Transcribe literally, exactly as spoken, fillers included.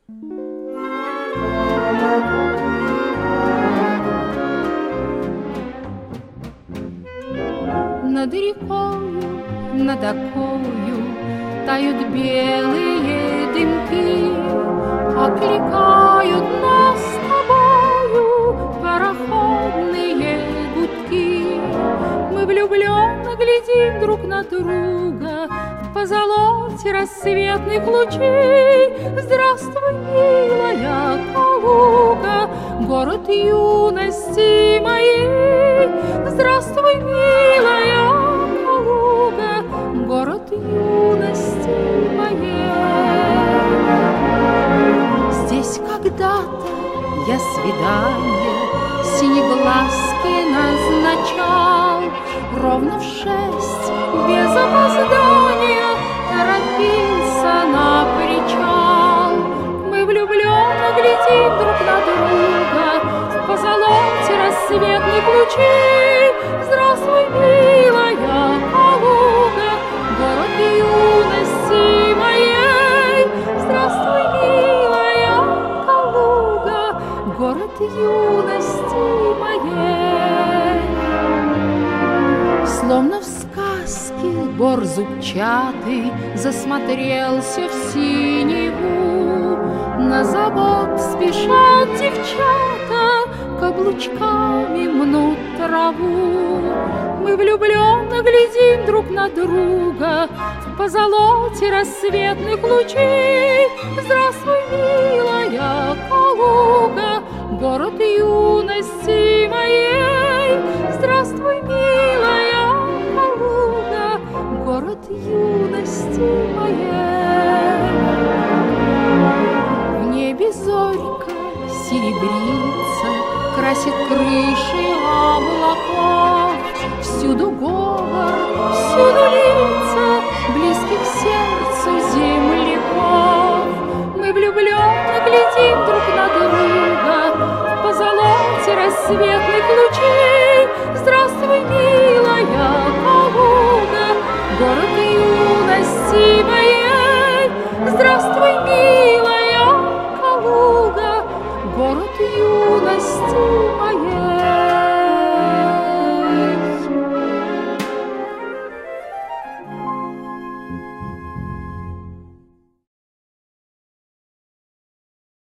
Над рекою, над окою тают белые дымки, окликают нас с тобою пароходные гудки. Мы влюбленно глядим друг на друга в позолоте рассветных лучей. Здравствуй, милая Калуга, город юности моей. Здравствуй, милая Калуга, город юности моей. Здесь когда-то я свидание синеглазки назначал. Ровно в шесть, без опоздания, торопился на причал. Мы влюбленно глядим друг на друга в позолоте рассветных лучей. Здравствуй, милая Калуга, город юности моей. Здравствуй, милая Калуга, город юности моей. Словно в сказке бор зубчатый засмотрелся в синеву. На завод спешат девчата, каблучками мнут траву. Мы влюбленно глядим друг на друга в позолоте рассветных лучей. Здравствуй, милая Калуга, город юности моей. Здравствуй, милая Калуга, город юности моей. В небе зорька серебрится, красит крыши облаков. Всюду говор, всюду лето.